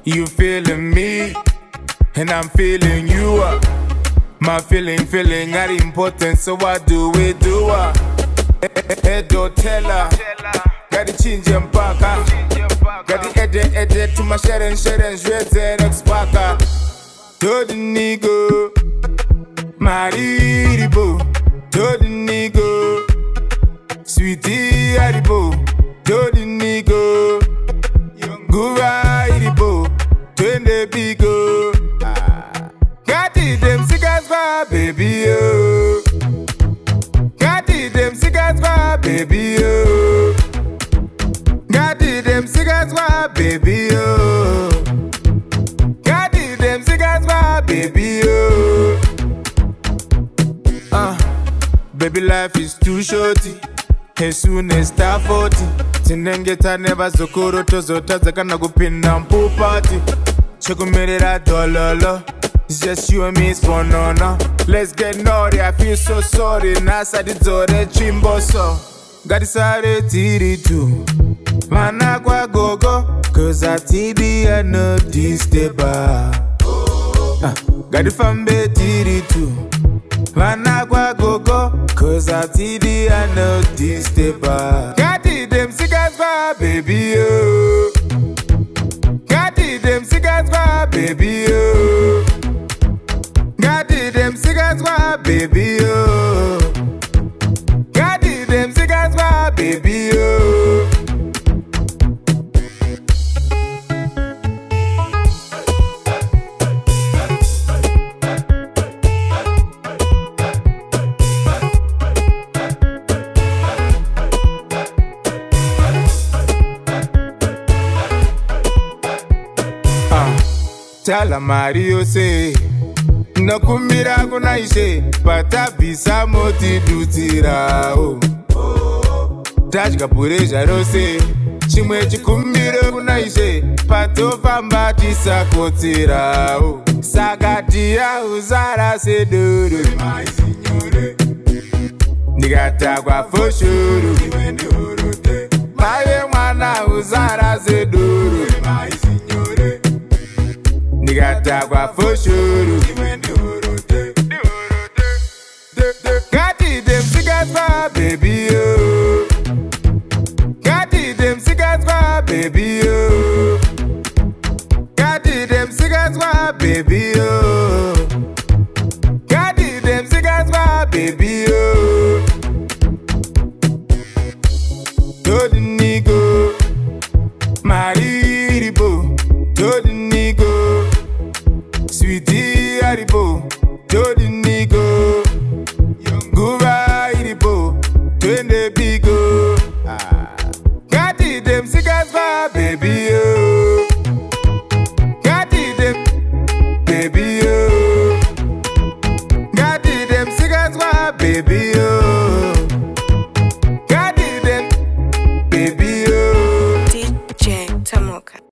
You feeling me, and I'm feeling you. My feeling are important, so what do we do? Edo tella, got the change and paka, got the edit to my sharing, shreds and expaka. To the nigga, Maribo, to the nigga, sweetie Aribo, to the nigga, Gura Iribo, to the bigo. Got it, them cigars for baby, oh. Got it, them cigars for baby, oh. Got it, them cigars for baby, oh. Got it, them cigars for baby, oh. Baby, life is too shorty. As soon as start 40, tinengeta never zokoro tozota zakana kupinda mpu party. Chekumerera dololo. It's just you and me, it's fun, no. Let's get naughty, I feel so sorry. Nasa di zore chimboso. Gadisare tiri tu Mana kwa gogo. Cause I TB I know this deba. Gadifambe tiri tu Mana kwa gogo. Cause I TB I know this deba. Gadi them cigars for baby, oh. Gadi them cigars for baby, oh. Got it, them cigars for baby, oh. Got it, them cigars for baby, oh. Tell Mario say Nakumira kuna ishe Pata bisa moti dutira oh. Taj kapure jarose Chimwe chikumbira kuna ishe Pato famba tisa kotira oh. Sagatia uzara seduru Nigata kwa foshuru Pawe mwana uzara seduru Nigata kwa foshuru Got it, them cigars for baby, oh. Got it, them cigars for baby, oh. Got it, them cigars for baby, oh. Got it, them cigars for baby, oh. To the nigga, Maribo, to the nigga, sweetie Aribo, to the nigga. Gura Iribo, twende bigo. Got it, them cigars for baby, oh. Got it, them baby, oh. Got it, them cigars for baby, oh.